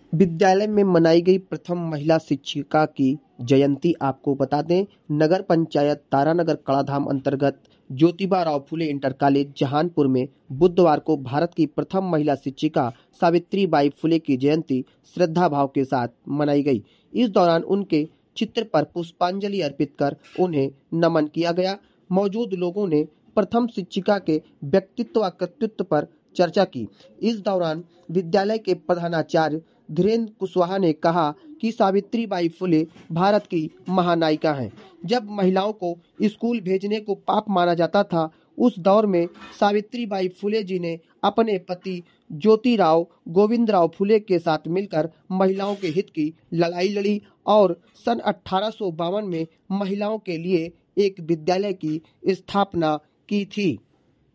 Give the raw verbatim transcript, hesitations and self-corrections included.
विद्यालय में मनाई गई प्रथम महिला शिक्षिका की जयंती। आपको बता दें, नगर पंचायत तारानगर कड़ाधाम अंतर्गत ज्योतिबा राव फुले इंटर कॉलेज जहानपुर में बुधवार को भारत की प्रथम महिला शिक्षिका सावित्री बाई फुले की जयंती श्रद्धा भाव के साथ मनाई गई। इस दौरान उनके चित्र पर पुष्पांजलि अर्पित कर उन्हें नमन किया गया। मौजूद लोगों ने प्रथम शिक्षिका के व्यक्तित्व व कृतित्व पर चर्चा की। इस दौरान विद्यालय के प्रधानाचार्य धीरेन्द्र कुशवाहा ने कहा कि सावित्री बाई फुले भारत की महानायिका हैं। जब महिलाओं को स्कूल भेजने को पाप माना जाता था, उस दौर में सावित्री बाई फुले जी ने अपने पति ज्योतिराव गोविंदराव फुले के साथ मिलकर महिलाओं के हित की लड़ाई लड़ी और सन अठारह सौ बावन में महिलाओं के लिए एक विद्यालय की स्थापना की थी।